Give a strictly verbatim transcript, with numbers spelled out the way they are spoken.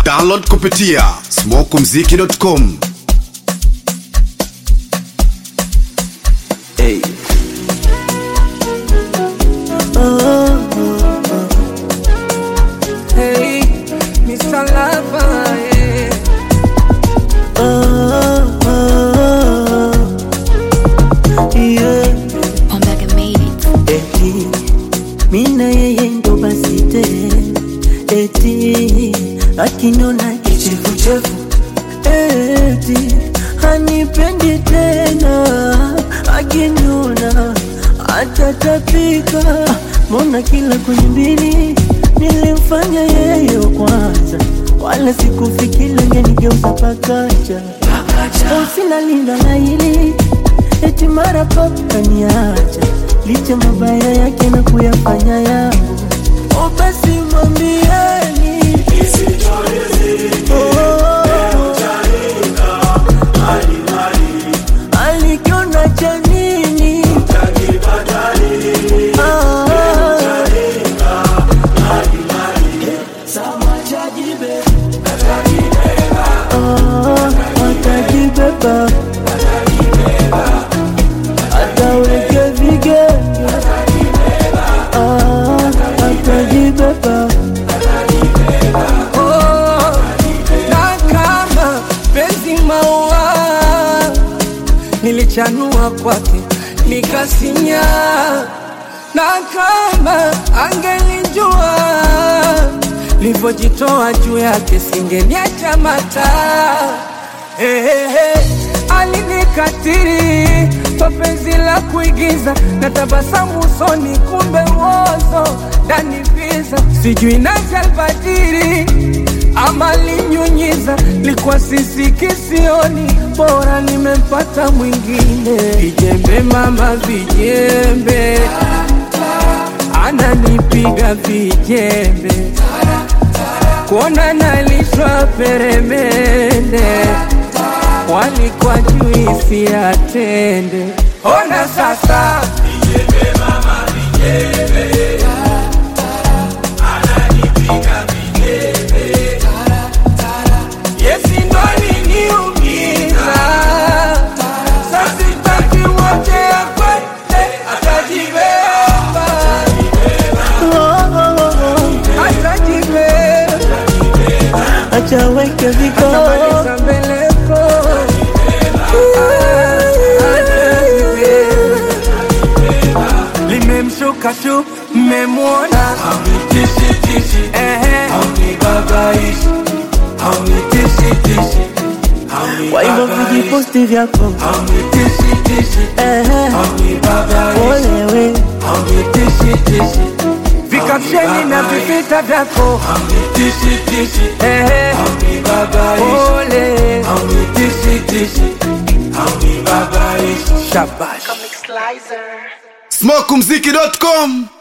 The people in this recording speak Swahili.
Download kupitia smoke mziki dot com. Hey. Oh, oh, oh. Hey, Mister Lover, yeah. Oh, oh, oh. Yeah. Omega made it. Eti, mina yeye ndo basite. Eti, akinona kichefu-chefu. Eti, hanipendi tena. Akinona atatapika. Mbona kila kwenye mbili nilimfanya yeye kwanza, wala sikufikiri angenigeuza pakacha. Sina linda na hili eti mara pop kaniacha, licha mabaya yake na kuyafanya yangu. O basi mwambieni alikiona cha nini atajibeba, ataweke vigenge, atajibeba. Na kama penzi maua nilichanua kwake nikasinya, na kama angelijua livojitoa juu yake singeniacha mata. Hey, hey, hey. Alinikatiri kwa penzi la kuigiza, na tabasamu usoni kumbe uozo ndani visa. Sijui nasi albadiri ama linyunyiza, likuwa sisi kisioni, bora nimempata mwingine. Vijembe mama vijembe, ananipiga vijembe, kuona nalishwa peremende, wali kwa juisi atende. Ona sasa vijembe mama vijembe, ananipiga vijembe, yesi ndo aliniumiza. Sasa sitaki wote akwete, atajibeba, atajibeba, acha weke viko limemshuka tu mmemwona, haunitishi tishi, ehe, haunibabaishi, haunitishi tishi, haunibabaishi. Kwa hivyo vijiposti vyako, haunitishi tishi, ehe, haunibabaishi, olewe, haunitishi tishi, vikapsheni na vipita vyako, haunitishi tishi, ehe, haunibabaishi, ole, haunitishi tishi, haunibabaishi. Shabash smoke mziki dot com.